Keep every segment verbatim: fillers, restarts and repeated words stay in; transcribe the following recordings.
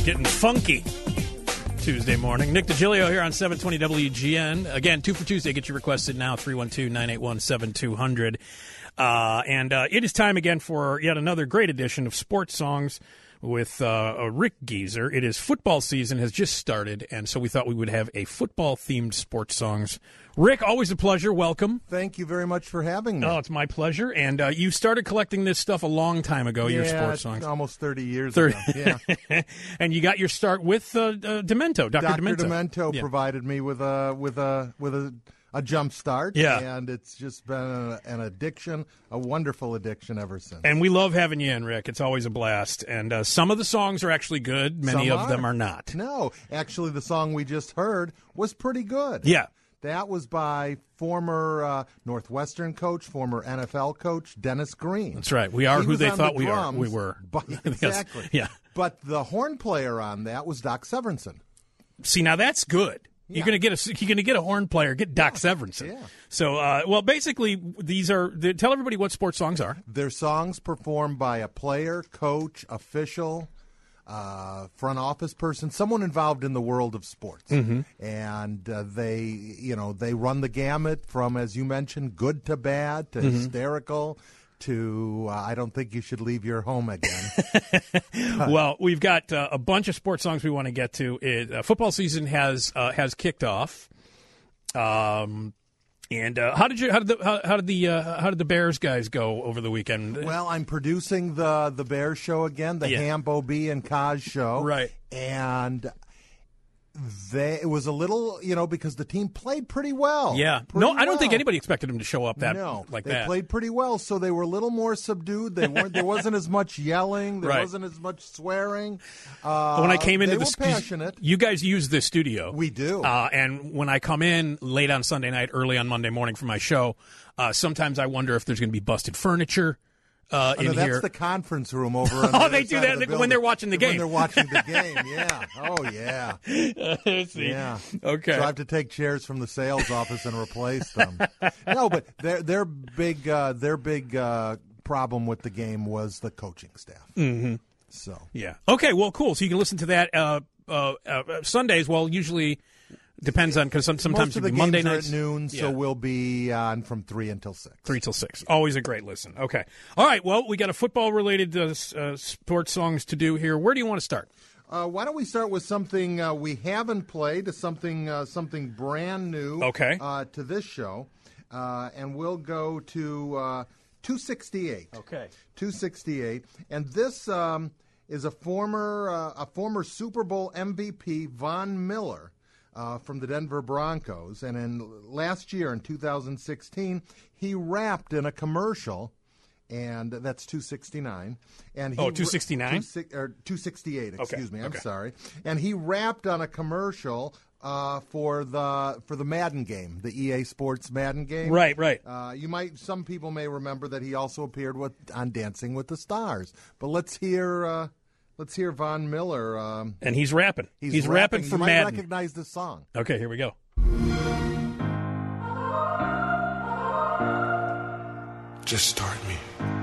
Getting funky Tuesday morning. Nick DiGilio here on seven twenty W G N. Again, two for Tuesday. Get your requested now, three one two, nine eight one, seven two zero zero. Uh, and uh, it is time again for yet another great edition of Sports Songs with uh, Rick Gieser. It is football season, has just started, and so we thought we would have a football-themed Sports Songs. Rick, always a pleasure. Welcome. Thank you very much for having me. Oh, it's my pleasure. And uh, you started collecting this stuff a long time ago, yeah, your sports songs. almost thirty years thirty ago. Yeah. And you got your start with uh, uh, Demento, Doctor Doctor Demento. Demento yeah. provided me with a with a with a, a jump start. Yeah. And it's just been a, an addiction, a wonderful addiction ever since. And we love having you in, Rick. It's always a blast. And uh, some of the songs are actually good. Many Some of are. them are not. No, actually, the song we just heard was pretty good. Yeah. That was by former uh, Northwestern coach, former N F L coach, Dennis Green. That's right. We are He who was they on thought the we are. drums, We were. But, exactly. Yes. Yeah. But the horn player on that was Doc Severinsen. See, now that's good. Yeah. You're gonna get a you're gonna get a horn player. Get Doc Severinsen. Yeah. So, uh, well, basically, these are. Tell everybody what sports songs are. They're songs performed by a player, coach, official, uh, front office person, someone involved in the world of sports. Mm-hmm. And uh, they, you know, they run the gamut from, as you mentioned, good to bad to Mm-hmm. hysterical to uh, I don't think you should leave your home again. Well, we've got uh, a bunch of sports songs we want to get to. It, uh, football season has uh, has kicked off. Um, and uh, how did you how did the how, how did the uh, how did the Bears guys go over the weekend? Well, I'm producing the the Bears show again, the Yeah. Hamp O B and Kaz show, Right. And they it was a little, you know, because the team played pretty well. Yeah. Pretty No, I don't think well. anybody expected him to show up that no, like they that. played pretty well, so they were a little more subdued. They weren't. There wasn't as much yelling. There Right. wasn't as much swearing. Uh, when I came into they the were stu- passionate. you guys use this studio. We do. Uh, and when I come in late on Sunday night, early on Monday morning for my show, uh, sometimes I wonder if there's going to be busted furniture uh, Oh, in no, that's here. the conference room over. On the Oh, other they do side that of the when building. they're watching the game. When they're watching the game, yeah. Oh, yeah. Let's see. Yeah. Okay. So I have to take chairs from the sales office and replace them. No, but their their big uh, their big uh, problem with the game was the coaching staff. Mm-hmm. So Yeah. Okay. Well, cool. So you can listen to that uh, uh, uh, Sundays. Well, usually depends on because some, sometimes most of it'll the be Monday games are nights at noon, so Yeah. we'll be on from three until six. Three till six. Always a great listen. Okay. All right. Well, we got a football-related uh, s- uh, sports songs to do here. Where do you want to start? Uh, why don't we start with something uh, we haven't played, to something uh, something brand new Okay. uh, to this show, uh, and we'll go to uh, two sixty-eight. Okay. two sixty-eight, and this um, is a former uh, a former Super Bowl M V P, Von Miller, uh, from the Denver Broncos, and in last year in two thousand sixteen, he rapped in a commercial. And that's two sixty-nine. And he Oh, two sixty-nine? Two, si- or two sixty-eight, excuse Okay, me. I'm okay. sorry. And he rapped on a commercial uh, for the for the Madden game, the E A Sports Madden game. Right, right. Uh, you might. Some people may remember that he also appeared with on Dancing with the Stars. But let's hear. Uh, let's hear Von Miller. Um, And he's rapping. he's, rapping, for you might Madden. recognize the song. Okay, here we go. Just start me.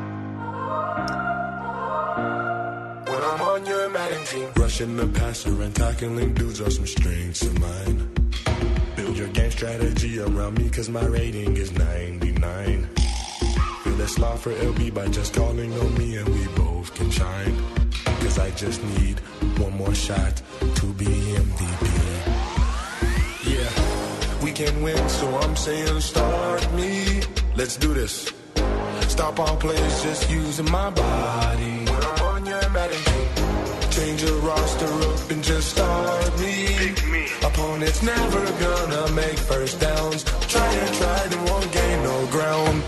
When I'm on your Madden team, rushing the passer and tackling dudes are some strengths of mine. Build your game strategy around me, cause my rating is ninety-nine. Feel that slot for L B by just calling on me, and we both can shine. Cause I just need one more shot to be M V P. Yeah, we can win, so I'm saying start me. Let's do this. Stop all plays, just using my body. When I'm on your Madden team, change your roster up and just start me. Opponents never gonna make first downs. Try and try, they won't gain no ground.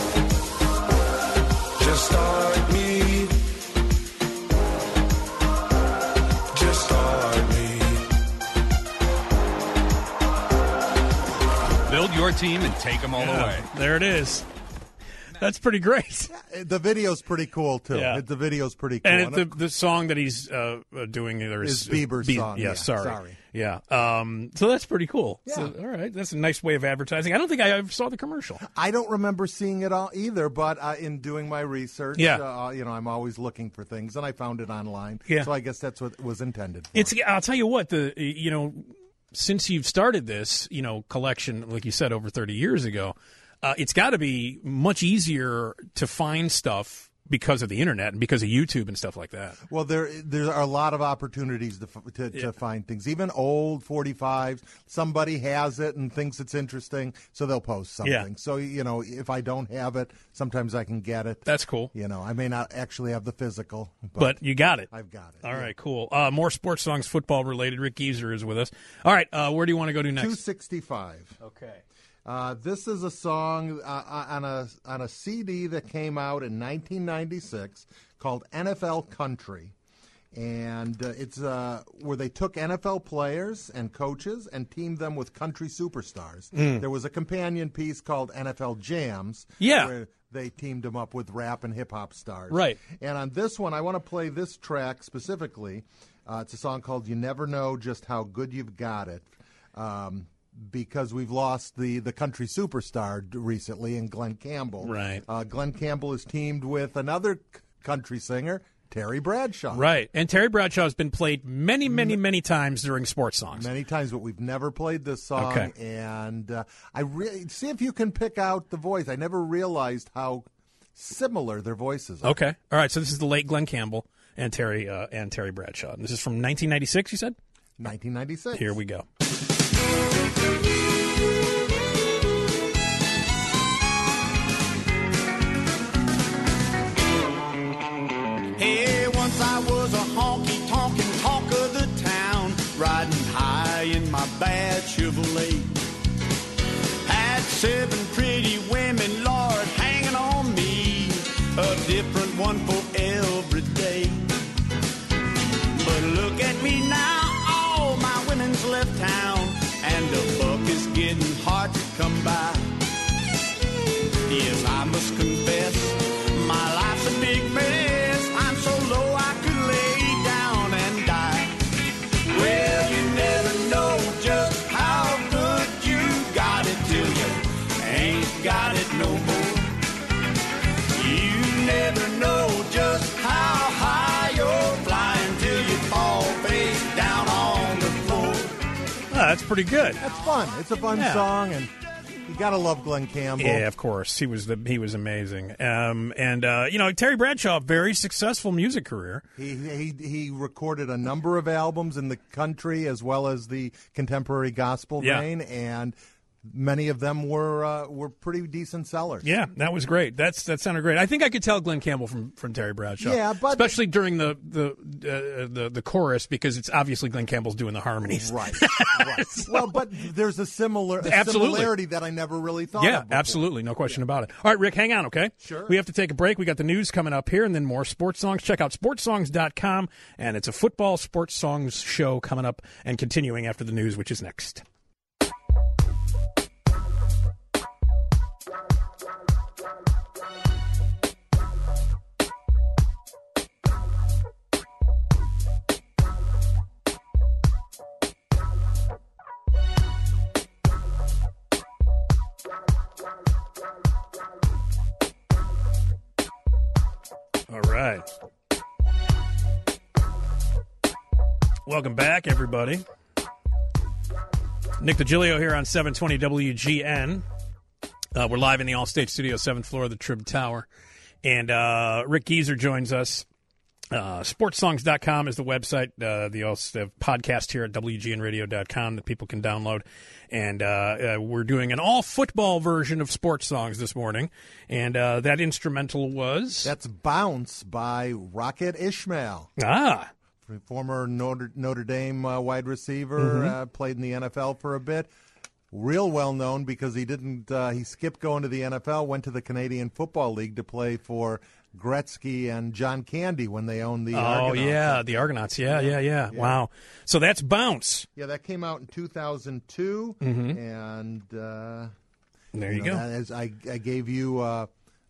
Just start me. Just start me. Build your team and take them all the way. There it is. That's pretty great. The video's pretty cool too. Yeah. The video's pretty cool. And it, the the song that he's uh, doing there is Is Bieber's Be- song. Yeah, Yeah, sorry. sorry. Yeah. Um, so that's pretty cool. Yeah. So, all right. That's a nice way of advertising. I don't think I ever saw the commercial. I don't remember seeing it all either, but uh, in doing my research, Yeah. uh, you know, I'm always looking for things, and I found it online. Yeah. So I guess that's what it was intended for. It's. I'll tell you what. The you know, since you've started this, you know, collection, like you said, over thirty years ago, uh, it's got to be much easier to find stuff because of the internet and because of YouTube and stuff like that. Well, there there are a lot of opportunities to f- to, Yeah. to find things. Even old forty-fives, somebody has it and thinks it's interesting, so they'll post something. Yeah. So, you know, if I don't have it, sometimes I can get it. That's cool. You know, I may not actually have the physical, but, But you got it. I've got it. All right, cool. Uh, more sports songs, football related. Rick Gieser is with us. All right, uh, where do you want to go to next? two sixty-five. Okay. Uh, this is a song uh, on a on a C D that came out in nineteen ninety-six called N F L Country, and uh, it's uh, where they took N F L players and coaches and teamed them with country superstars. Mm. There was a companion piece called N F L Jams, Yeah. where they teamed them up with rap and hip hop stars. Right. And on this one, I want to play this track specifically. Uh, it's a song called "You Never Know Just How Good You've Got It." Um, because we've lost the, the country superstar recently in Glenn Campbell. Right. Uh, Glenn Campbell is teamed with another c- country singer, Terry Bradshaw. Right. And Terry Bradshaw has been played many, many, many times during sports songs. Many times, but we've never played this song. Okay. And uh, I re- see if you can pick out the voice. I never realized how similar their voices are. Okay. All right. So this is the late Glenn Campbell and Terry uh, and Terry Bradshaw. This is from nineteen ninety-six, you said? nineteen ninety-six. Here we go. Hey, once I was a honky-tonkin' talk of the town, riding high in my bad Chevrolet. Had seven pretty women, Lord, hanging on me, a different one for every day. But look at me now, all my women's left town, and the buck is getting hard to come by. Yes, I must confess, my life's a big mess. I'm so low I could lay down and die. Well, you never know just how good you got it till you ain't got it no more. You never know just how high you're flying till you fall face down on the floor. Oh, that's pretty good. That's fun. It's a fun Yeah. song, and you got to love Glenn Campbell. Yeah, of course. He was the he was amazing. Um, and uh, you know, Terry Bradshaw, very successful music career. He, he he recorded a number of albums in the country as well as the contemporary gospel Yeah. vein, and many of them were uh, were pretty decent sellers. Yeah, that was great. That's that sounded great. I think I could tell Glenn Campbell from, from Terry Bradshaw. Yeah, but- especially during the the uh, the the chorus, because it's obviously Glenn Campbell's doing the harmonies. Right. right. Well, but there's a similar a Absolutely. similarity that I never really thought Yeah, of before. absolutely. No question about it. All right, Rick, hang on, okay? Sure. We have to take a break. We got the news coming up here and then more sports songs. Check out sports songs dot com, and it's a football sports songs show coming up and continuing after the news, which is next. All right. Welcome back, everybody. Nick DiGilio here on seven twenty W G N. Uh, we're live in the Allstate Studio, seventh floor of the Trib Tower. And uh, Rick Gieser joins us. Uh, sports songs dot com is the website. Uh, the also podcast here at W G N radio dot com that people can download. And uh, uh, we're doing an all-football version of sports songs this morning. And uh, that instrumental was... That's Bounce by Rocket Ishmael. Ah, Former Notre, Notre Dame uh, wide receiver, Mm-hmm. uh, played in the N F L for a bit. Real well known because he didn't. Uh, he skipped going to the N F L, went to the Canadian Football League to play for Gretzky and John Candy when they owned the. oh, Argonauts. yeah, the Argonauts. Yeah, yeah, yeah, Wow. So that's Bounce. Yeah, that came out in two thousand two, Mm-hmm. and uh, There you, know, go. that is, I, I gave you uh,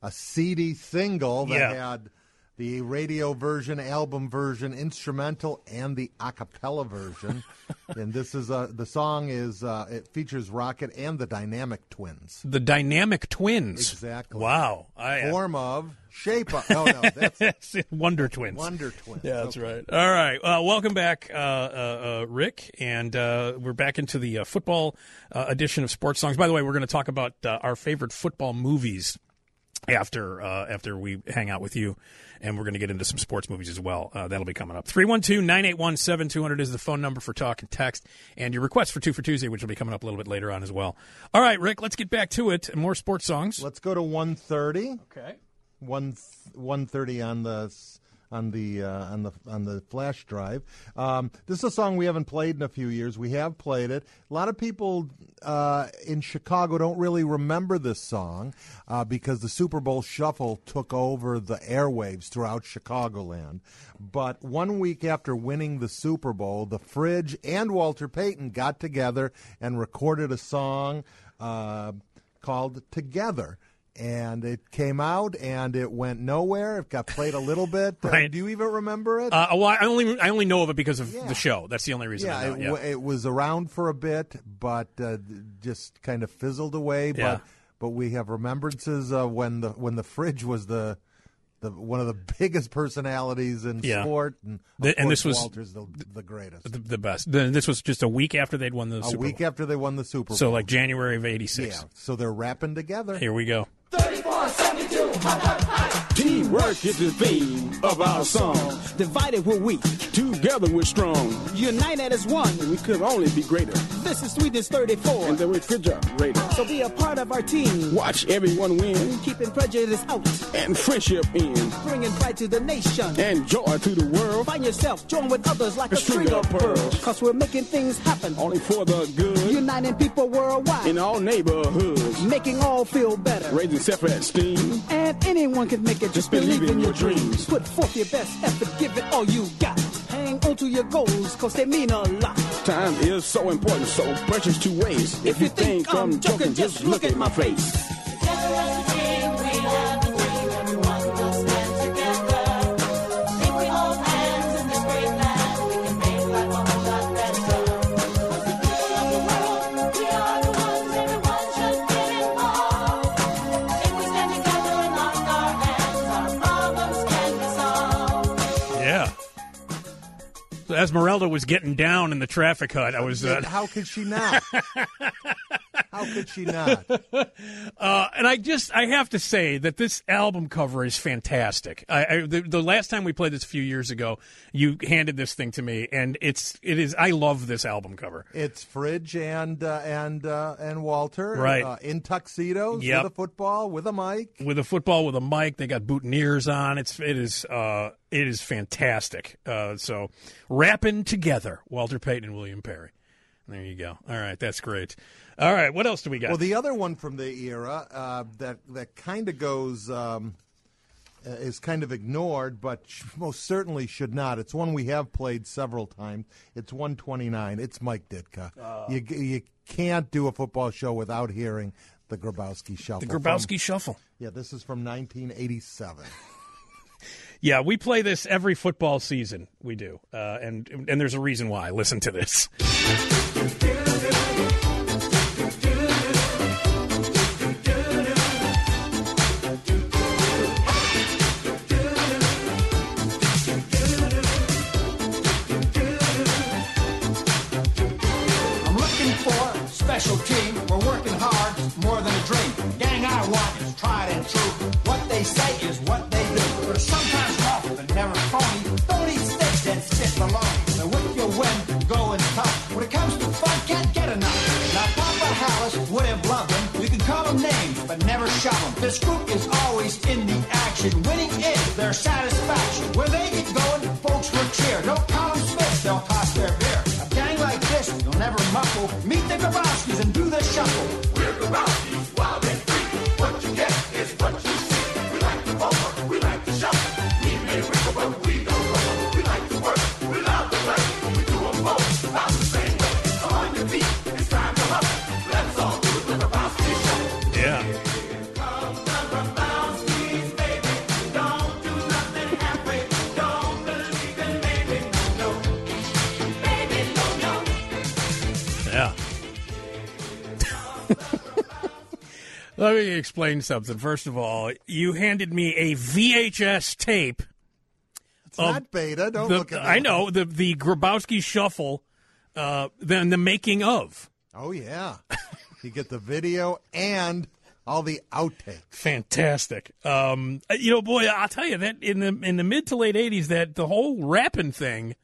a C D single that Yeah. had the radio version, album version, instrumental, and the a cappella version. And this is uh, the song is uh, it features Rocket and the Dynamic Twins. The Dynamic Twins. Exactly. Wow. I, Form of, shape of. No, no, that's Wonder Twins. Wonder Twins. Yeah, that's Okay. right. All right. Uh, welcome back, uh, uh, uh, Rick. And uh, we're back into the uh, football uh, edition of Sports Songs. By the way, we're going to talk about uh, our favorite football movies after uh, after we hang out with you. And we're going to get into some sports movies as well. Uh, that'll be coming up. three one two, nine eight one, seven two zero zero is the phone number for talk and text. And your request for Two for Tuesday, which will be coming up a little bit later on as well. All right, Rick, let's get back to it. More sports songs. Let's go to one thirty. Okay. One one thirty on the on the uh, on the on the flash drive. Um, this is a song we haven't played in a few years. We have played it. A lot of people uh, in Chicago don't really remember this song uh, because the Super Bowl Shuffle took over the airwaves throughout Chicagoland. But one week after winning the Super Bowl, the Fridge and Walter Payton got together and recorded a song uh, called "Together." And it came out, and it went nowhere. It got played a little bit. Right. Uh, do you even remember it? Uh, well, I only I only know of it because of Yeah. the show. That's the only reason yeah, I know. it, Yeah. w- it was around for a bit, but uh, just kind of fizzled away. Yeah. But but we have remembrances of when the when the Fridge was the the one of the biggest personalities in Yeah. sport, and, of The- and course, this was- Walter's the, the greatest. the, the best. The, this was just a week after they'd won the a Super week Bowl. after they won the Super Bowl. So like January of eighty-six. yeah, so they're rapping together. Here we go. Teamwork is the theme of our song. Divided we're weak, together we're strong. United as one, we could only be greater. This is Sweetness thirty-four, and the refrigerator. So be a part of our team, Watch everyone win, keeping prejudice out, and friendship in, bringing pride to the nation. and joy to the world. Find yourself, join with others like a string of pearls. Cause we're making things happen, Only for the good, uniting people worldwide, in all neighborhoods. making all feel better. Raising self-esteem, And anyone can make it, just believe in your dreams. Put forth your best effort, give it all you got. Hang on to your goals, cause they mean a lot. time is so important, so precious to waste. If you think I'm joking, just look at my face. Yeah. So Esmeralda was getting down in the traffic hut. I was, uh, And how could she not? How could she not? uh, and I just I have to say that this album cover is fantastic. I, I the, the last time we played this a few years ago, you handed this thing to me, and it's it is I love this album cover. It's Fridge and uh, and uh, and Walter, Right. uh, in tuxedos Yep. with a football, with a mic. With a football with a mic, they got boutonnieres on. It's it is uh, it is fantastic. Uh, so rapping together, Walter Payton and William Perry. There you go. All right, that's great. All right, what else do we got? Well, the other one from the era uh, that that kind of goes um, uh, is kind of ignored, but sh- most certainly should not. It's one we have played several times. It's one twenty-nine. It's Mike Ditka. You you can't do a football show without hearing the Grabowski Shuffle. the from- Grabowski Shuffle. yeah, this is from nineteen eighty-seven. Yeah, we play this every football season. We do, uh, and and there's a reason why. Listen to this. I'm looking for a special team. We're working hard, more than a dream. Gang I want is tried and true. What they say is what they do. We're sometimes rough, but never phony. Don't eat steaks and spit baloney. Now with your win, going tough. When it comes to fun, can't get enough. Now Papa Hallis would have loved them. You can call them names, but never shove them. This group is always in the action. Winning is their satisfaction. When they get going, folks will cheer. Don't call them Smiths, they'll toss their beer. A gang like this, you'll never muffle. Meet the Grabowskis and do the shuffle. We're Grabowskis, wild and free. What you get is what you see. We like the bumper, we like the shuffle. We may wiggle, but we don't rumble. We like to work, we love to play. We do them both about the same way. Come on your feet, it's time to hustle. Let's all do the Grabowski shuffle. Yeah. Come the Let me explain something. First of all, you handed me a V H S tape. It's not beta. Don't the, look at me. I know the the Grabowski Shuffle. Uh, then the making of. Oh yeah, you get the video and all the outtakes. Fantastic. Um, you know, boy, I'll tell you that in the in the mid to late eighties, that the whole rapping thing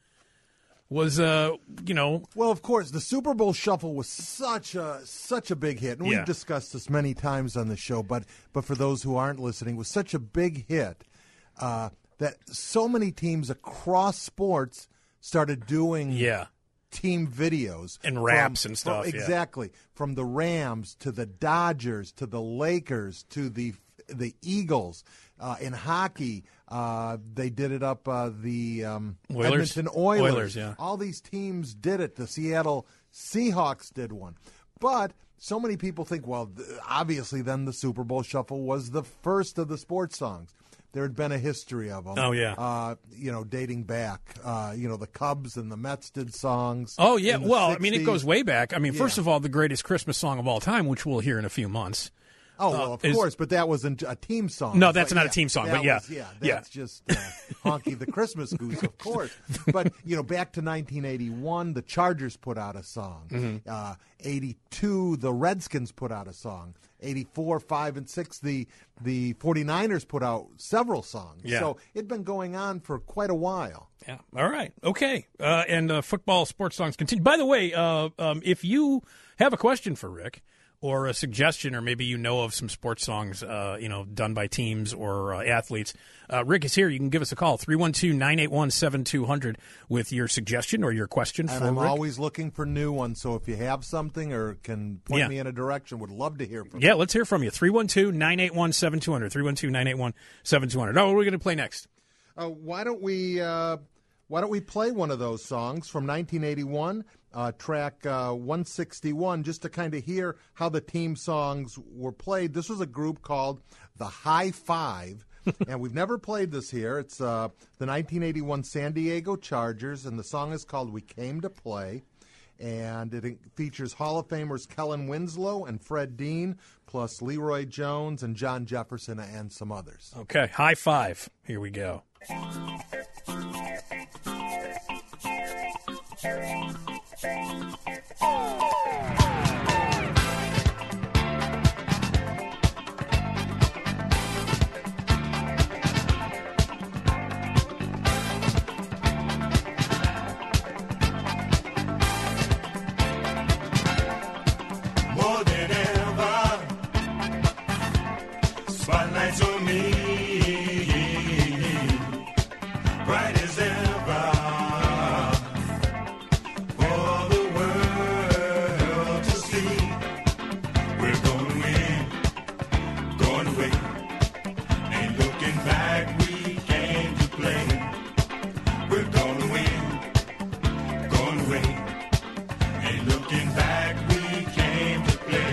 was, uh, you know, well, of course, the Super Bowl Shuffle was such a such a big hit, and Yeah. we've discussed this many times on the show. But but for those who aren't listening, it was such a big hit uh, that so many teams across sports started doing yeah. team videos And raps from- and stuff, from- yeah. exactly, from the Rams to the Dodgers to the Lakers to the the Eagles. Uh, in hockey, uh, they did it up uh, the um, Oilers? Edmonton Oilers. Oilers, yeah. All these teams did it. The Seattle Seahawks did one. But so many people think, well, th- obviously then the Super Bowl Shuffle was the first of the sports songs. There had been a history of them. Oh, yeah. Uh, you know, dating back. Uh, you know, the Cubs and the Mets did songs. Oh, yeah. in the Well, I mean, it sixties. goes way back. I mean, first Yeah. of all, the greatest Christmas song of all time, which we'll hear in a few months. Oh, well, of is- course, but that wasn't a team song. No, that's But not a yeah, team song, that but yeah. was- yeah, Yeah. that's just uh, Honky the Christmas Goose, of course. But, you know, back to nineteen eighty-one, the Chargers put out a song. Mm-hmm. Uh, eighty-two, the Redskins put out a song. eighty-four, five, and six, the, the 49ers put out several songs. Yeah. So it'd been going on for quite a while. Yeah. All right. Okay. Uh, and uh, football sports songs continue. By the way, uh, um, if you have a question for Rick or a suggestion, or maybe you know of some sports songs, uh, you know, done by teams or uh, athletes, uh, Rick is here. You can give us a call, three one two, nine eight one, seven two zero zero, with your suggestion or your question And for I'm Rick. always looking for new ones. So if you have something or can point Yeah. me in a direction, would love to hear from Yeah, you. let's hear from you. three one two, nine eight one, seven two zero zero, three one two, nine eight one, seven two zero zero. Oh, what are we going to play next? Uh, why don't we uh, Why don't we play one of those songs from nineteen eighty-one, uh, track uh, one sixty-one, just to kind of hear how the team songs were played. This was a group called the High Five, and we've never played this here. It's uh, the nineteen eighty-one San Diego Chargers, and the song is called "We Came to Play." And it features Hall of Famers Kellen Winslow and Fred Dean, plus Leroy Jones and John Jefferson and some others. Okay, high five. Here we go. More than ever, spotlights on me, bright as ever, for the world to see. We're going to win, going to win, ain't looking back, we came to play. We're going to win, going to win, ain't looking back, we came to play.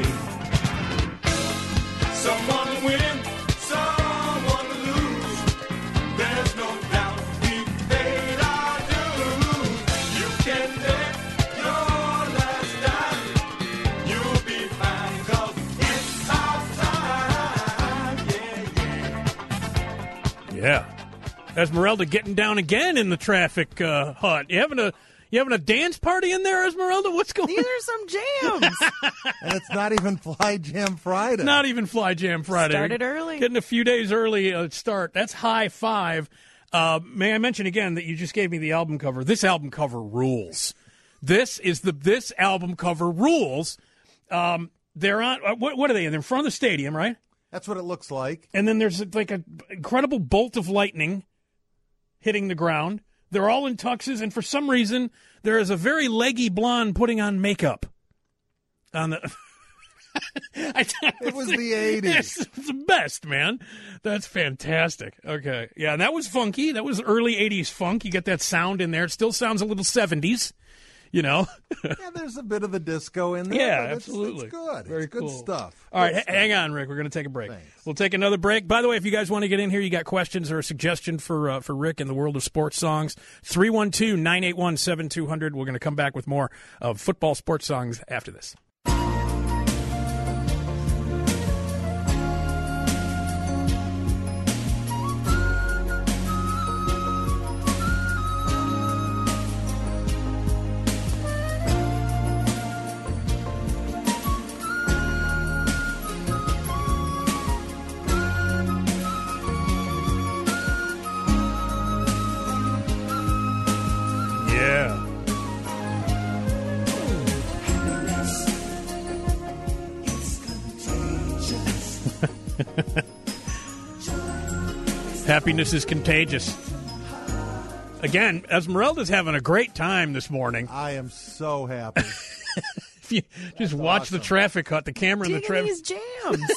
Someone win, someone lose. There's no doubt we paid our dues. You can bet your last dime. You'll be fine, 'cause it's our time. Yeah, yeah. Yeah. Esmeralda getting down again in the traffic uh, hut. You having a you having a dance party in there, Esmeralda? What's going These are some jams. And it's not even Fly Jam Friday. Not even Fly Jam Friday. Started early. Getting a few days early uh, start. That's high five. Uh, may I mention again that you just gave me the album cover? This album cover rules. This is the this album cover rules. Um, they're on. Uh, what, what are they? They're in front of the stadium, right? That's what it looks like. And then there's like an incredible bolt of lightning hitting the ground. They're all in tuxes, and for some reason, there is a very leggy blonde putting on makeup. On the, I, It was the eighties. It's the best, man. That's fantastic. Okay, yeah, and that was funky. That was early eighties funk. You get that sound in there. It still sounds a little seventies. You know. Yeah, there's a bit of the disco in there. Yeah, but it's, absolutely. It's good. Very it's good cool. stuff. All right, Good h- stuff. hang on, Rick. We're going to take a break. Thanks. We'll take another break. By the way, if you guys want to get in here, you got questions or a suggestion for uh, for Rick in the world of sports songs, three one two, nine eight one, seven two zero zero. We're going to come back with more of football sports songs after this. Happiness is contagious. Again, Esmeralda's having a great time this morning. I am so happy. If you just watch awesome. the traffic cut, the camera in the Digging traffic. these jams.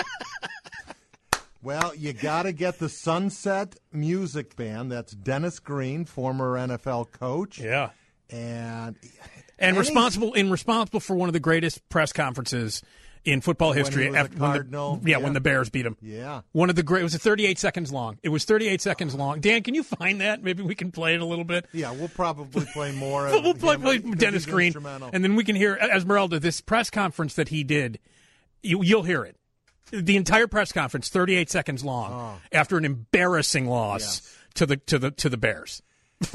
Well, you got to get the Sunset Music Band. That's Dennis Green, former N F L coach. Yeah. And And any- responsible in responsible for one of the greatest press conferences in football history. he was a after- when the- Cardinal. yeah, Yeah. when the Bears beat him. Yeah. One of the great. It was a thirty-eight seconds long. It was thirty-eight seconds long. Dan, can you find that? Maybe we can play it a little bit. Yeah, we'll probably play more. We'll, we'll of play, him play because Dennis he's Green, instrumental. and then we can hear Esmeralda. This press conference that he did, you, you'll hear it. The entire press conference, thirty-eight seconds long, Oh. after an embarrassing loss Yes. to the to the to the Bears.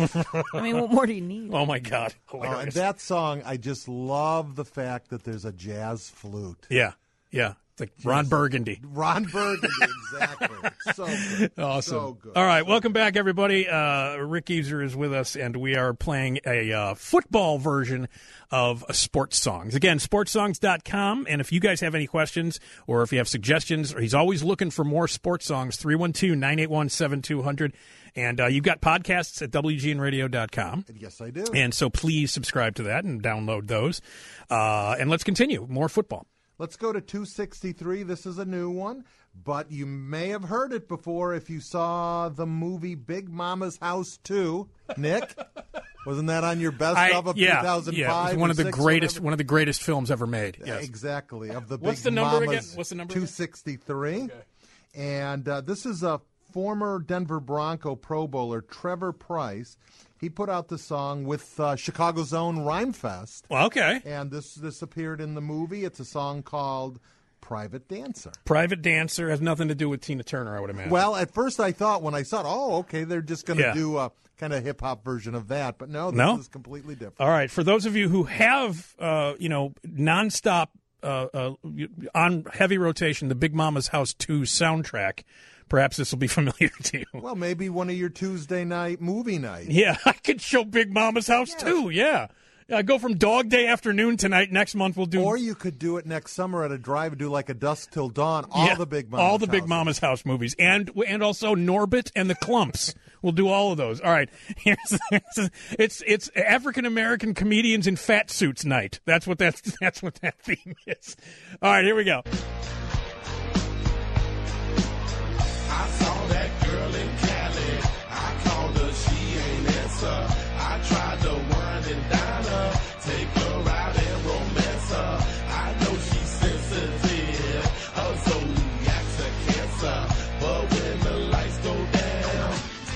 I mean, what more do you need? Oh my God! Oh, and Hilarious. that song, I just love the fact that there's a jazz flute. yeah, yeah. It's like Ron Burgundy. Ron Burgundy, exactly. So good. Awesome. So good. All right, welcome back, everybody. Uh, Rick Easer is with us, and we are playing a uh, football version of uh, Sports Songs. Again, sports songs dot com, and if you guys have any questions or if you have suggestions, or he's always looking for more sports songs, three one two, nine eight one, seven two zero zero. And uh, you've got podcasts at w g n radio dot com. Yes, I do. And so please subscribe to that and download those. Uh, and let's continue. More football. Let's go to two sixty-three. This is a new one, but you may have heard it before if you saw the movie Big Mama's House two. Nick, wasn't that on your best I- of of yeah, two thousand five? yeah, it was one or of the six, greatest, whatever? one of the greatest films ever made. Yes. Exactly. Of the What's Big the number again? Mama's What's the number again? two sixty-three. And uh, this is a former Denver Bronco Pro Bowler, Trevor Price. He put out the song with uh, Chicago's own Rhymefest. Well, okay. And this this appeared in the movie. It's a song called Private Dancer. Private Dancer has nothing to do with Tina Turner, I would imagine. Well, at first I thought when I saw it, oh, okay, they're just going to Yeah. do a kind of hip hop version of that. But no, this No? is completely different. All right, for those of you who have, uh, you know, nonstop uh, uh, on heavy rotation, the Big Mama's House two soundtrack, perhaps this will be familiar to you. Well, maybe one of your Tuesday night movie nights. Yeah, I could show Big Mama's House too. Yeah, I go from Dog Day afternoon tonight. Next month we'll do. Or you could do it next summer at a drive and do like a Dusk Till Dawn, all Yeah, the Big Mama's all the Big Houses. Mama's House movies, and and also Norbit and the Clumps. We'll do all of those. All right, here's, it's it's African American comedians in fat suits night. That's what that's that's what that theme is. All right, here we go. I saw that girl in Cali. I called her, she ain't answer. I tried to wine and dine her, take her out and romance her. I know she's sensitive, her zodiac's a cancer. But when the lights go down,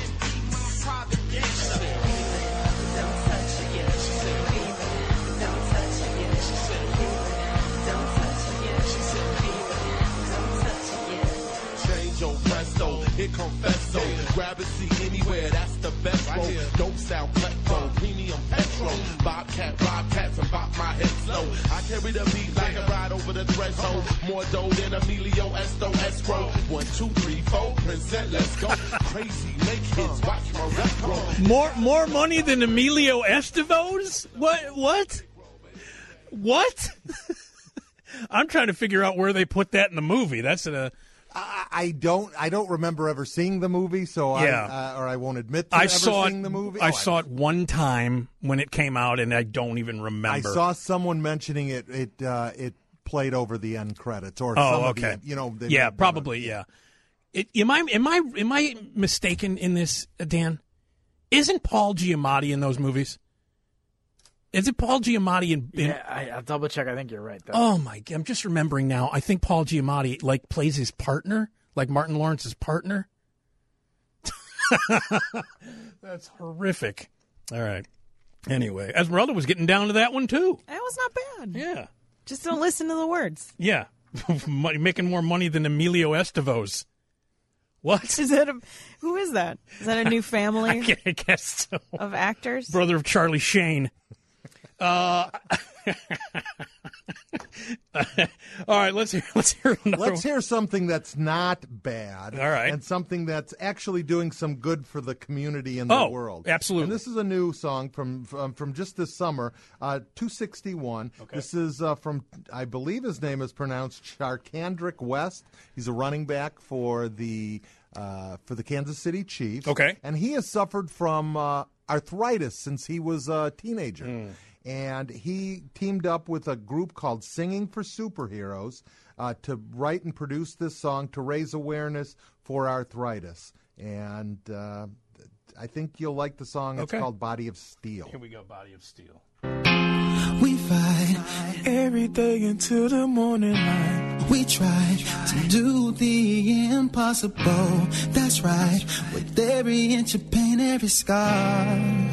change your presto, here come Festo. Grab a seat anywhere, that's the best road. Dope sound klepto, premium petrol. Bobcat, bobcats, and bop my head slow. I carry the beat like a ride over the threshold. More dough than Emilio Esto escrow. One, two, three, four, present, let's go. Crazy, make hits, watch my rep grow. More more money than Emilio Estevos? What what what? I'm trying to figure out where they put that in the movie. That's a. I, I don't. I don't remember ever seeing the movie, so Yeah. I, uh, or I won't admit to I ever saw seeing it. the movie. I Oh, saw it one time when it came out, and I don't even I remember. saw someone mentioning it. It uh, it played over the end credits, or Oh, some of the okay. end, you know. They yeah, made- probably. Yeah. It, am I am I am I mistaken in this, Dan? Isn't Paul Giamatti in those movies? Is it Paul Giamatti in? in Yeah, I, I'll double check. I think you're right, though. Oh my! I'm just remembering now. I think Paul Giamatti like plays his partner, like Martin Lawrence's partner. That's horrific. All right. Anyway, Esmeralda was getting down to that one too. That was not bad. Yeah. Just don't listen to the words. Yeah. Money- Making more money than Emilio Estevos. What? Is that a, who is that? Is that a new family I guess so. of actors? Brother of Charlie Sheen. Uh, all right, let's hear. Let's hear. Another Let's hear something that's not bad. All right. And something that's actually doing some good for the community and the Oh, world. absolutely. And this is a new song from from, from just this summer, uh, two sixty-one. Okay. This is uh, from, I believe his name is pronounced Charkandrick West. He's a running back for the uh, for the Kansas City Chiefs. Okay. And he has suffered from uh, arthritis since he was a teenager. Mm. And he teamed up with a group called Singing for Superheroes uh, to write and produce this song to raise awareness for arthritis. And uh, I think you'll like the song. It's Okay. called Body of Steel. Here we go, Body of Steel. We fight every day until the morning light. We try to do the impossible. That's right. With every inch of pain, every scar.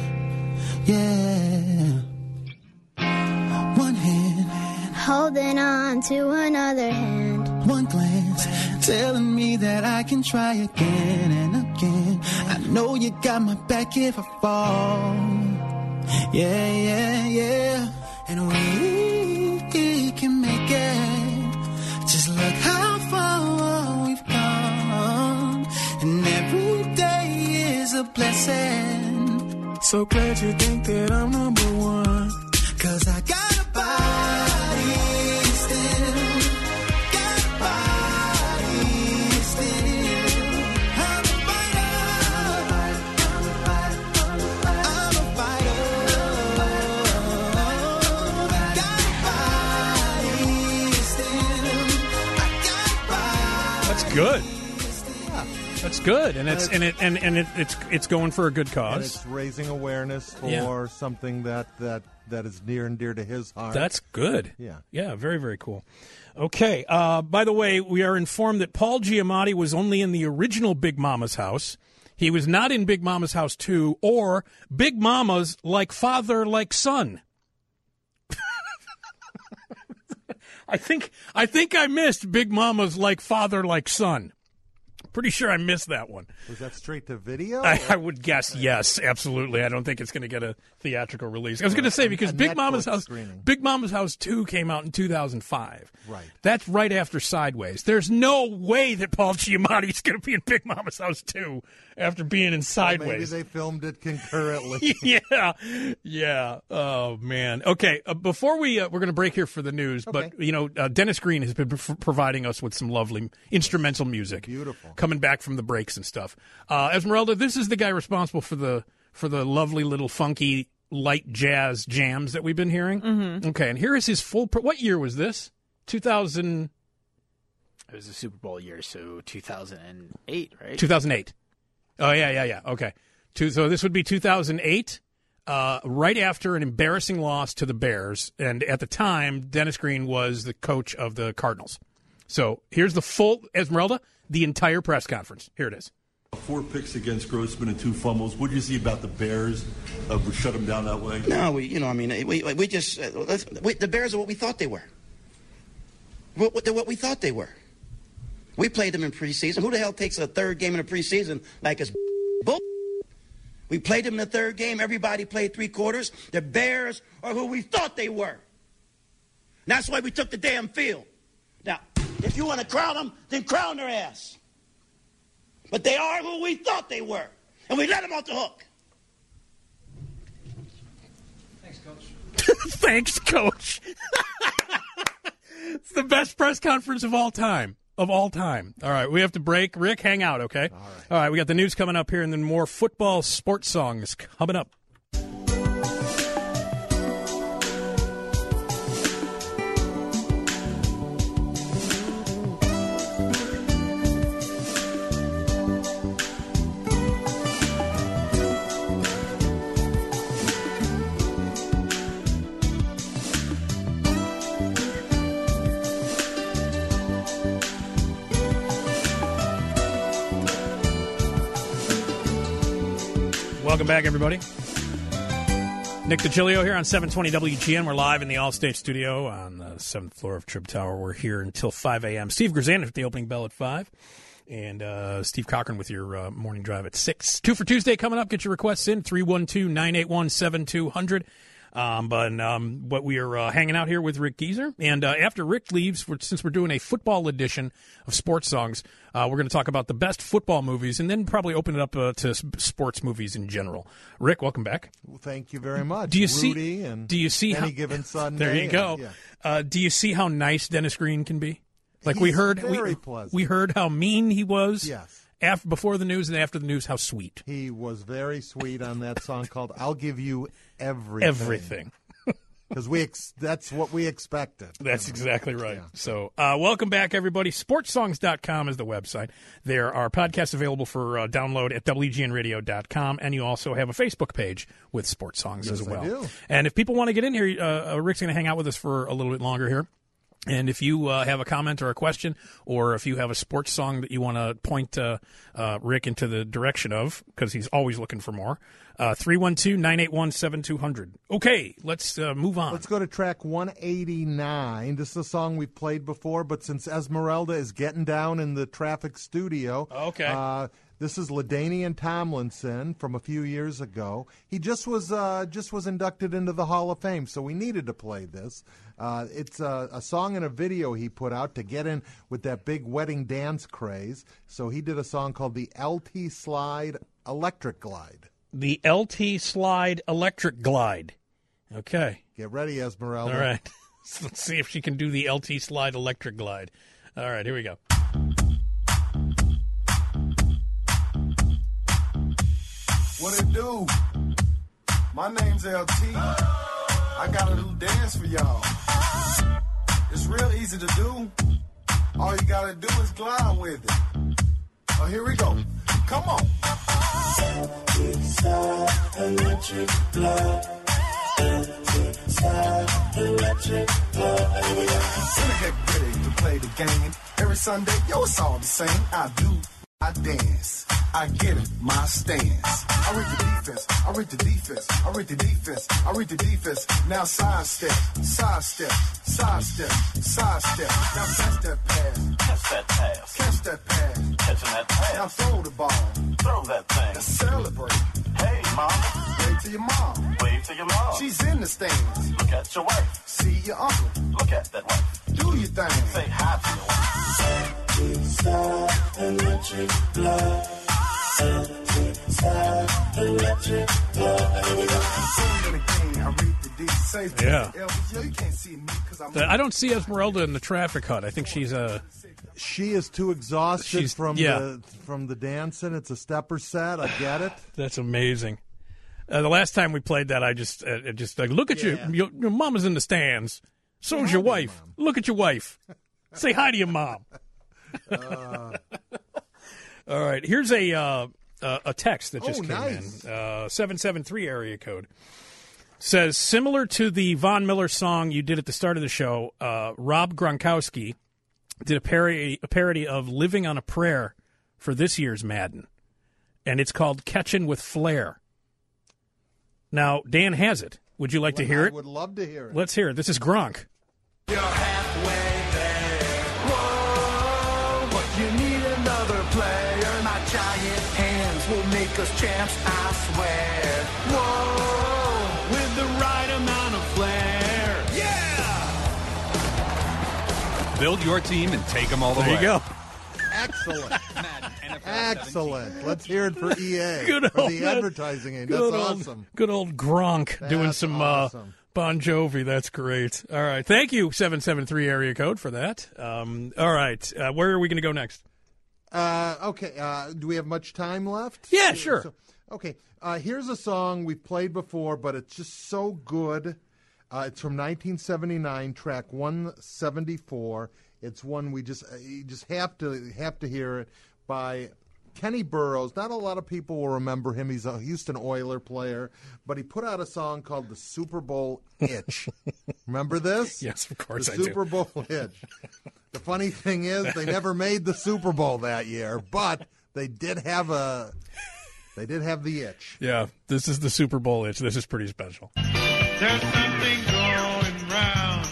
Yeah. One hand holding on to another hand. One glance telling me that I can try again and again. I know you got my back if I fall. Yeah, yeah, yeah. And we can make it. Just look how far we've come. And every day is a blessing. So glad you think that I'm number one. Cause I got a body still. Got a body still. I'm a fighter. I'm a fighter. I'm a fighter. Got a body still. I got a body. That's good. That's good, and it's and it and, and it, it's it's going for a good And cause. it's raising awareness for Yeah. something that, that, that is near and dear to his heart. That's good. Yeah. Yeah, very, very cool. Okay. Uh, by the way, we are informed that Paul Giamatti was only in the original Big Mama's House. He was not in Big Mama's House two or Big Mama's Like Father, Like Son. I think I think I missed Big Mama's Like Father, Like Son. Pretty sure I missed that one. Was that straight to video? I, I would guess yes, absolutely. I don't think it's going to get a theatrical release. I was going to say because A Big Netflix Mama's House, screening. Big Mama's House two came out in two thousand five. Right. That's right after Sideways. There's no way that Paul Giamatti's going to be in Big Mama's House two after being in Maybe Sideways. they filmed it concurrently. yeah, yeah. Oh man. Okay. Uh, before we uh, we're going to break here for the news, but Okay. you know, uh, Dennis Green has been pro- providing us with some lovely instrumental music. Beautiful. Coming back from the breaks and stuff. Uh, Esmeralda, this is the guy responsible for the for the lovely little funky light jazz jams that we've been hearing. Mm-hmm. Okay, and here is his full. Pro- what year was this? Two thousand. It was a Super Bowl year, so two thousand eight, right? Two thousand eight. Oh yeah, yeah, yeah. Okay. Two, so this would be two thousand eight. Uh, right after an embarrassing loss to the Bears, and at the time, Dennis Green was the coach of the Cardinals. So here's the full Esmeralda, the entire press conference. Here it is. Four picks against Grossman and two fumbles. What did you see about the Bears? Uh, we shut them down that way. No, we, you know, I mean, we we just uh, let's, we, the Bears are what we thought they were. What, what, they're what we thought they were. We played them in preseason. Who the hell takes a third game in a preseason like it's bull? We played them in the third game. Everybody played three quarters. The Bears are who we thought they were. And that's why we took the damn field. Now, if you want to crown them, then crown their ass. But they are who we thought they were. And we let them off the hook. Thanks, Coach. It's the best press conference of all time. Of all time. All right, we have to break. Rick, hang out, okay? All right. All right, we got the news coming up here and then more football sports songs coming up. Welcome back, everybody. Nick DiGilio here on seven twenty W G N. We're live in the Allstate studio on the seventh floor of Trib Tower. We're here until five a.m. Steve Grzan at the opening bell at five. And uh, Steve Cochran with your uh, morning drive at six. Two for Tuesday coming up. Get your requests in, three one two, nine eight one, seven two zero zero. Um, but um, but we are uh, hanging out here with Rick Gieser. And uh, after Rick leaves, we're, since we're doing a football edition of Sports Songs, uh, we're going to talk about the best football movies and then probably open it up uh, to s- sports movies in general. Rick, welcome back. Well, thank you very much. Do you Rudy see? and Do you see any how? given Sunday? There you go. and- yeah. Uh, do you see how nice Dennis Green can be? Like we He's heard, very we, pleasant. we heard how mean he was. Yes. after, before the news and after the news, how sweet. He was very sweet on that song called "I'll Give You Everything." Everything. Because we ex- that's what we expected. That's exactly right. Yeah. So uh, welcome back, everybody. sports songs dot com is the website. There are podcasts available for uh, download at W G N radio dot com, and you also have a Facebook page with Sports Songs yes, as well. I do. And if people want to get in here, uh, Rick's going to hang out with us for a little bit longer here. And if you uh, have a comment or a question, or if you have a sports song that you want to point uh, uh, Rick into the direction of, because he's always looking for more, uh, three one two, nine eight one, seven two zero zero. Okay, let's uh, move on. Let's go to track one eighty-nine. This is a song we've played before, but since Esmeralda is getting down in the Traffic studio, okay. uh, this is LaDainian Tomlinson from a few years ago. He just was uh, just was inducted into the Hall of Fame, so we needed to play this. Uh, it's a, a song and a video he put out to get in with that big wedding dance craze. So he did a song called the L T Slide Electric Glide. The L T Slide Electric Glide. Okay. Get ready, Esmeralda. All right. So let's see if she can do the L T Slide Electric Glide. All right, here we go. What it do? My name's L T. I got a new dance for y'all. It's real easy to do. All you gotta do is glide with it. Oh, here we go. Come on. Electric glide. Electric glide. Here we go. When I get ready to play the game, every Sunday, yo, it's all the same. I do, I dance. I get it, my stance. I read the defense, I read the defense, I read the defense, I read the defense. Now sidestep, sidestep, sidestep, sidestep. Now catch that pass, catch that pass, catch that pass, catching that pass. Now throw the ball, throw that thing. Let's celebrate. Hey, mama, wave to your mom, wave to your mom. She's in the stands. Look at your wife. See your uncle. Look at that wife. Do your thing. Say hi to your wife. Slide, electric glide. Yeah. I don't see Esmeralda in the traffic hut. I think she's a. She is too exhausted She's- from yeah. the from the dancing. It's a stepper set. I get it. That's amazing. Uh, the last time we played that, I just uh, it just like look at Yeah. you. Your, your mama's in the stands. So's your wife. Look at your wife. Say hi to your mom. Uh, All right. Here's a uh, uh, a text that just Oh, came nice. in. Uh, seven seven three area code. Says, similar to the Von Miller song you did at the start of the show, uh, Rob Gronkowski did a parody, a parody of Living on a Prayer for this year's Madden. And it's called Catchin' with Flair. Now, Dan has it. Would you like to hear I it? would love to hear it. Let's hear it. This is Gronk. You're halfway there. Whoa, but you need another player. My giant hands will make us champs, I swear. Whoa, with the right amount of flair. Yeah! Build your team and take them all the There way. you go. Excellent. Excellent. Let's hear it for E A. Good for old the man. advertising aid. That's Good old, awesome. Good old Gronk doing That's some awesome. uh, Bon Jovi. That's great. All right. Thank you, seven seven three area code for that. Um, all right. Uh, where are we going to go next? Uh, okay. Uh, do we have much time left? Yeah, sure. So- okay. Uh, here's a song we've played before, but it's just so good. Uh, it's from nineteen seventy-nine, track one seventy-four. It's one we just uh, you just have to have to hear it by Kenny Burroughs. Not a lot of people will remember him. He's a Houston Oiler player, but he put out a song called the Super Bowl Itch. Remember this? Yes, of course the I do. Super Bowl Itch. The funny thing is, they never made the Super Bowl that year, but they did have a they did have the itch. Yeah, this is the Super Bowl itch. This is pretty special. There's something going round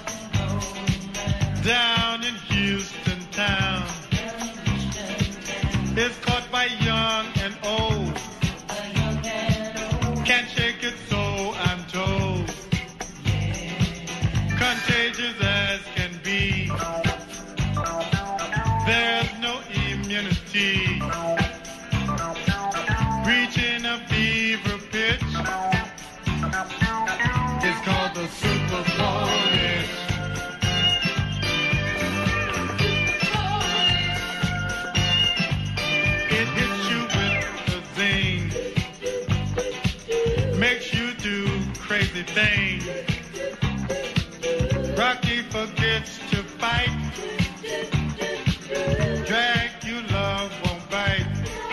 down in Houston town. It's caught by young and old. Can't shake it, so I'm told. Contagious as can be. There's no immunity. Reaching a fever pitch. It's called the crazy thing. Rocky forgets to fight. Dracula won't bite.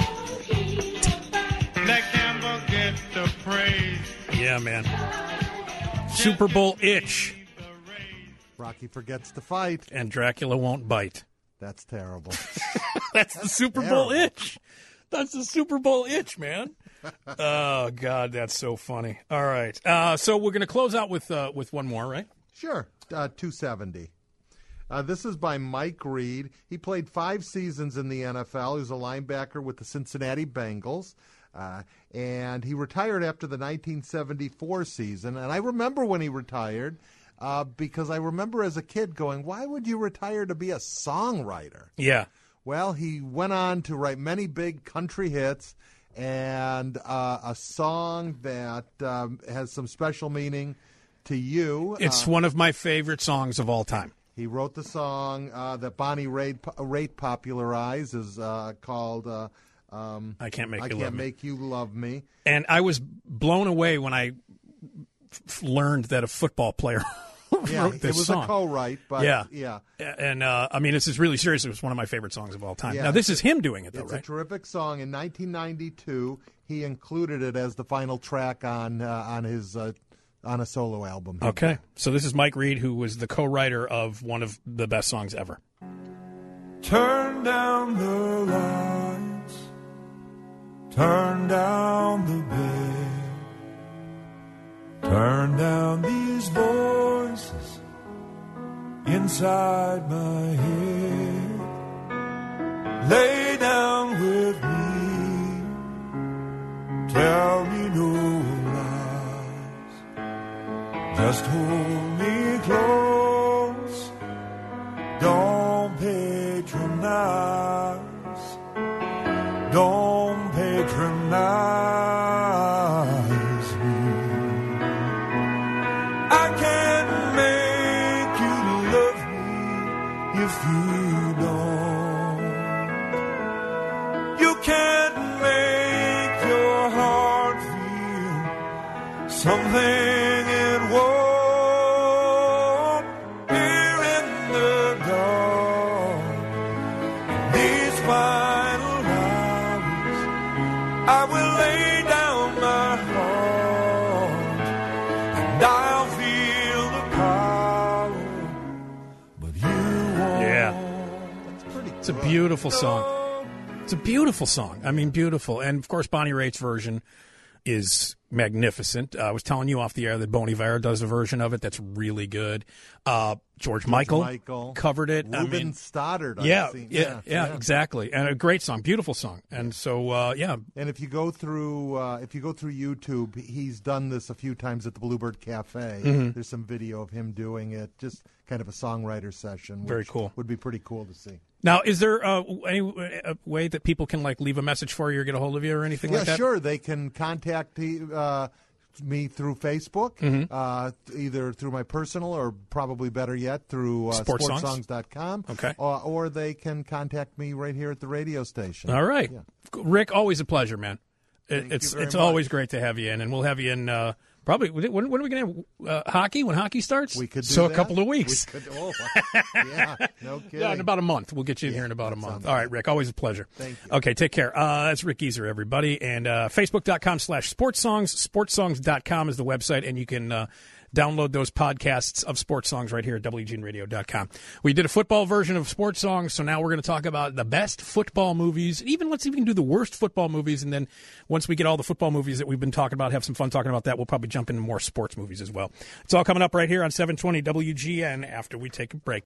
Let Campbell get the praise. Yeah, man. Super Bowl itch. Rocky forgets to fight. And Dracula won't bite. That's terrible. That's the Super Bowl itch. That's the Super Bowl itch, man. Oh, God, that's so funny. All right. Uh, so we're going to close out with uh, with one more, right? Sure. Uh, two seventy. Uh, this is by Mike Reed. He played five seasons in the N F L. He was a linebacker with the Cincinnati Bengals. Uh, and he retired after the nineteen seventy-four season. And I remember when he retired uh, because I remember as a kid going, why would you retire to be a songwriter? Yeah. Well, he went on to write many big country hits and uh, a song that um, has some special meaning to you. It's uh, one of my favorite songs of all time. He wrote the song uh, that Bonnie Raitt, Raitt popularized, is uh, called uh, um, I Can't Make I You Can't Love Me. Make You Love Me. And I was blown away when I f- learned that a football player Yeah, wrote this it was song. a co-write, but yeah. yeah. And, uh, I mean, this is really serious. It was one of my favorite songs of all time. Yeah, now, this is him doing it, though, It's right? a terrific song. In nineteen ninety-two, he included it as the final track on uh, on his uh, on a solo album. Okay. So this is Mike Reed, who was the co-writer of one of the best songs ever. Turn down the lights, turn down the bed, turn down these voices inside my head. Lay down with me, tell me no lies, just hold me close, don't patronize, don't patronize me. I can't make you love me if you don't. You can't make your heart feel something it won't. Here in the dark, these final hours, I will lay down my heart and I'll feel the power, but you won't. Yeah. It's a beautiful song. It's a beautiful song. I mean, beautiful. And, of course, Bonnie Raitt's version is magnificent. Uh, I was telling you off the air that Bon Iver does a version of it that's really good. Uh, George, George Michael, Michael. covered it. I Ruben mean, Stoddard. I've Yeah, seen. yeah, yeah, yeah. exactly. And a great song, beautiful song. And so, uh, yeah. And if you go through, uh, if you go through YouTube, he's done this a few times at the Bluebird Cafe. Mhm. There's some video of him doing it, just kind of a songwriter session. Very which cool. Would be pretty cool to see. Now, is there uh, any a way that people can like leave a message for you or get a hold of you or anything Yeah, like that? sure. They can contact uh, me through Facebook, Mhm. uh, either through my personal or probably better yet through uh, Sports sports Songs? songs dot com. Okay. Or, or they can contact me right here at the radio station. All right. Yeah. Rick, always a pleasure, man. It, Thank it's you very it's much. always great to have you in, and we'll have you in uh, probably when, when are we going to have uh, hockey? When hockey starts? We could do so that. a couple of weeks. We could, oh, yeah, no kidding. Yeah, in about a month. We'll get you in Yeah, here in about a that month. sounds All right, Rick, always a pleasure. Thank you. Okay, take care. Uh, that's Rick Geezer, everybody. And uh, Facebook.com slash Sports Songs. Sports Songs dot com is the website, and you can uh, download those podcasts of Sports Songs right here at W G N radio dot com. We did a football version of Sports Songs, so now we're going to talk about the best football movies. Even let's even do the worst football movies, and then once we get all the football movies that we've been talking about, have some fun talking about that, we'll probably jump into more sports movies as well. It's all coming up right here on seven twenty W G N after we take a break.